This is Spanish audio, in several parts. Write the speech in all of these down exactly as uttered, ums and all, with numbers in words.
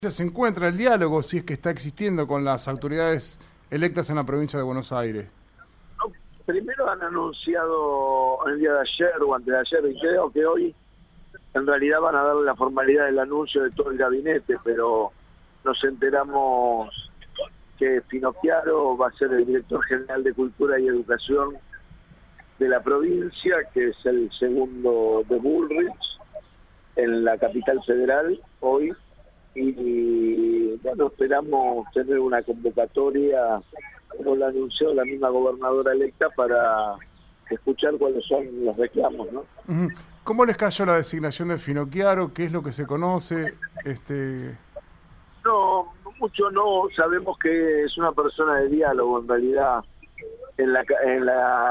Se encuentra el diálogo, si es que está existiendo, con las autoridades electas en la provincia de Buenos Aires? No, primero han anunciado el día de ayer o antes de ayer, y creo que hoy en realidad van a darle la formalidad del anuncio de todo el gabinete, pero nos enteramos que Finocchiaro va a ser el director general de Cultura y Educación de la provincia, que es el segundo de Bullrich en la capital federal hoy. Y bueno, esperamos tener una convocatoria, como lo anunció la misma gobernadora electa, para escuchar cuáles son los reclamos, ¿no? ¿Cómo les cayó la designación de Finocchiaro? ¿Qué es lo que se conoce? Este... No, mucho no. Sabemos que es una persona de diálogo, en realidad, en la, en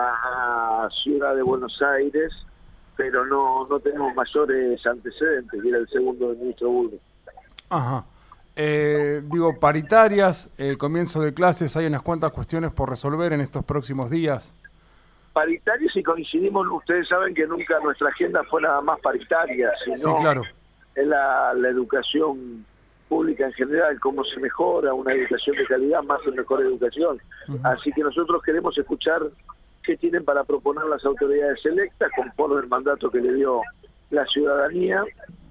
la ciudad de Buenos Aires, pero no, no tenemos mayores antecedentes, que era el segundo del ministro Bullrich. Ajá. Eh, digo, paritarias, eh, comienzo de clases, hay unas cuantas cuestiones por resolver en estos próximos días. Paritarias, y coincidimos, ustedes saben que nunca nuestra agenda fue nada más paritaria, sino sí, claro. es la, la educación pública en general, cómo se mejora una educación de calidad, más en mejor educación. Uh-huh. Así que nosotros queremos escuchar qué tienen para proponer las autoridades electas, conforme el mandato que le dio la ciudadanía,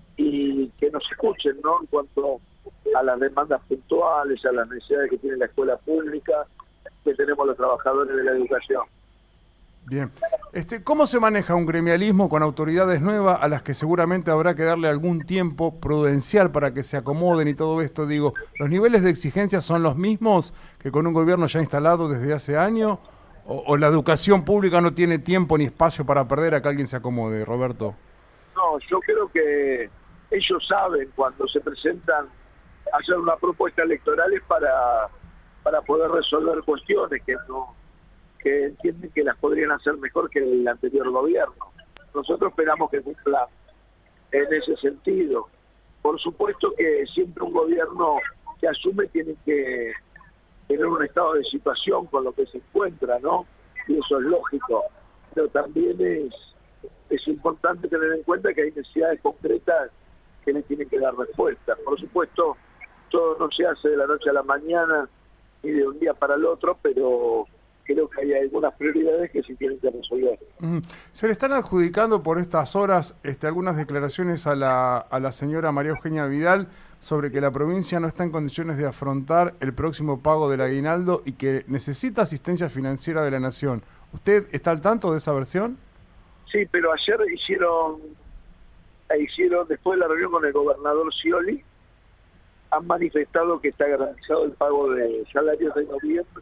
y que nos escuchen, ¿no?, en cuanto a las demandas puntuales, a las necesidades que tiene la escuela pública, que tenemos los trabajadores de la educación. Bien. Este, ¿Cómo se maneja un gremialismo con autoridades nuevas a las que seguramente habrá que darle algún tiempo prudencial para que se acomoden y todo esto? Digo, ¿los niveles de exigencia son los mismos que con un gobierno ya instalado desde hace años? ¿O, o la educación pública no tiene tiempo ni espacio para perder a que alguien se acomode, Roberto? No, yo creo que ellos saben cuando se presentan a hacer una propuesta electoral es para, para poder resolver cuestiones que no que entienden que las podrían hacer mejor que el anterior gobierno. Nosotros esperamos que cumplan en ese sentido. Por supuesto que siempre un gobierno que asume tiene que tener un estado de situación con lo que se encuentra, ¿no? Y eso es lógico. Pero también es, es importante tener en cuenta que hay necesidades concretas que le tienen que dar respuesta. Por supuesto, todo no se hace de la noche a la mañana ni de un día para el otro, pero creo que hay algunas prioridades que sí tienen que resolver. Se le están adjudicando por estas horas este, algunas declaraciones a la, a la señora María Eugenia Vidal sobre que la provincia no está en condiciones de afrontar el próximo pago del aguinaldo y que necesita asistencia financiera de la Nación. ¿Usted está al tanto de esa versión? Sí, pero ayer hicieron, hicieron después de la reunión con el gobernador Scioli, han manifestado que está garantizado el pago de salarios de noviembre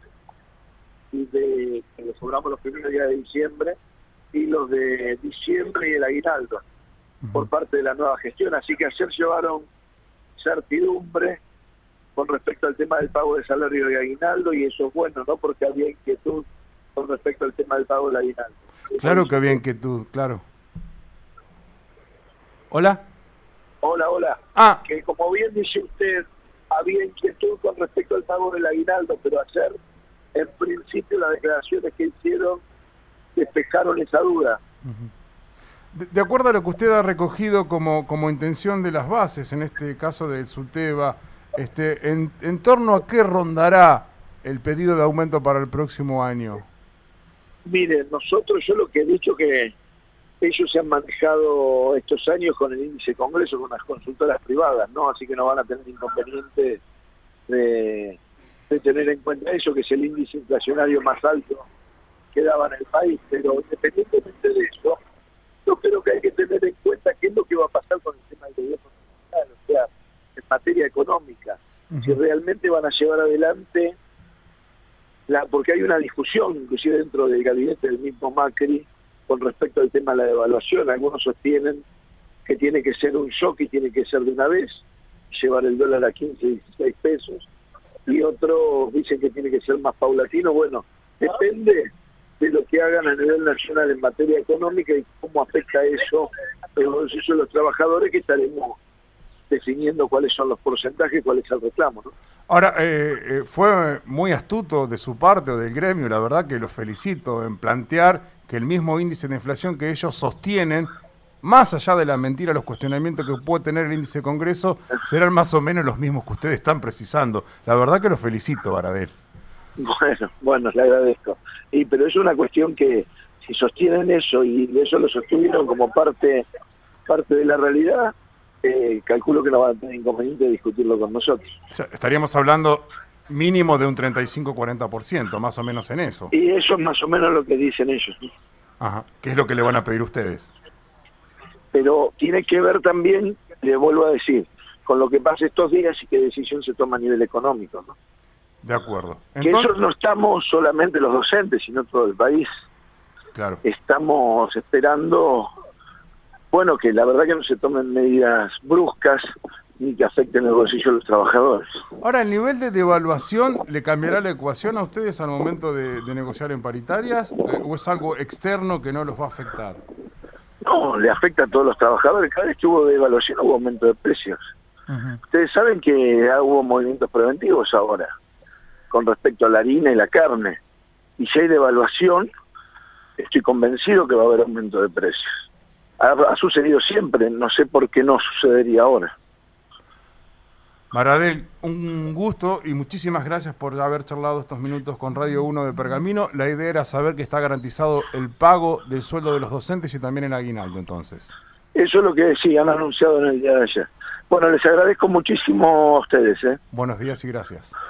y de que les cobramos los primeros días de diciembre, y los de diciembre y el aguinaldo, uh-huh, por parte de la nueva gestión. Así que ayer llevaron certidumbre con respecto al tema del pago de salario y aguinaldo, y eso es bueno, ¿no?, porque había inquietud con respecto al tema del pago del aguinaldo. Claro que había inquietud, claro. ¿Hola? Hola, hola. Ah. Que como bien dice usted, había inquietud con respecto al pago del aguinaldo, pero ayer, en principio, las declaraciones que hicieron despejaron esa duda. Uh-huh. De, de acuerdo a lo que usted ha recogido como, como intención de las bases, en este caso del SUTEBA, este, en, ¿en torno a qué rondará el pedido de aumento para el próximo año? Mire, nosotros, yo lo que he dicho que ellos se han manejado estos años con el índice Congreso, con las consultoras privadas, ¿no? Así que no van a tener inconveniente de, de tener en cuenta eso, que es el índice inflacionario más alto que daba en el país. Pero independientemente de eso, yo creo que hay que tener en cuenta qué es lo que va a pasar con el tema del gobierno nacional, o sea, en materia económica. Uh-huh. Si realmente van a llevar adelante, la porque hay una discusión, inclusive dentro del gabinete del mismo Macri, con respecto al tema de la devaluación. Algunos sostienen que tiene que ser un shock y tiene que ser de una vez, llevar el dólar a quince, dieciséis pesos, y otros dicen que tiene que ser más paulatino. Bueno, depende de lo que hagan a nivel nacional en materia económica y cómo afecta eso a los bolsillos de los trabajadores, que estaremos definiendo cuáles son los porcentajes y cuál es el reclamo, ¿no? Ahora, eh, eh, fue muy astuto de su parte o del gremio, la verdad que los felicito, en plantear que el mismo índice de inflación que ellos sostienen más allá de la mentira, los cuestionamientos que puede tener el índice de Congreso, serán más o menos los mismos que ustedes están precisando. La verdad que los felicito, Baradel. Bueno, bueno, le agradezco. Y, pero es una cuestión que si sostienen eso y de eso lo sostuvieron como parte, parte de la realidad, eh, calculo que no van a tener inconveniente de discutirlo con nosotros. O sea, estaríamos hablando mínimo de un treinta y cinco a cuarenta por ciento, más o menos en eso. Y eso es más o menos lo que dicen ellos, ¿no? Ajá. ¿Qué es lo que le van a pedir ustedes? Pero tiene que ver también, le vuelvo a decir, con lo que pasa estos días y qué decisión se toma a nivel económico, ¿no? De acuerdo. Entonces, que eso no estamos solamente los docentes, sino todo el país. Claro. Estamos esperando, bueno, que la verdad que no se tomen medidas bruscas ni que afecten el bolsillo de los trabajadores. Ahora, ¿el nivel de devaluación le cambiará la ecuación a ustedes al momento de, de negociar en paritarias? Eh, ¿O es algo externo que no los va a afectar? No, le afecta a todos los trabajadores. Cada vez que hubo devaluación hubo aumento de precios. Uh-huh. Ustedes saben que hubo movimientos preventivos ahora con respecto a la harina y la carne. Y si hay devaluación, estoy convencido que va a haber aumento de precios. Ha, ha sucedido siempre, no sé por qué no sucedería ahora. Baradel, un gusto y muchísimas gracias por haber charlado estos minutos con Radio uno de Pergamino. La idea era saber que está garantizado el pago del sueldo de los docentes y también el aguinaldo, entonces. Eso es lo que sí han anunciado en el día de ayer. Bueno, les agradezco muchísimo a ustedes. ¿eh? Buenos días y gracias.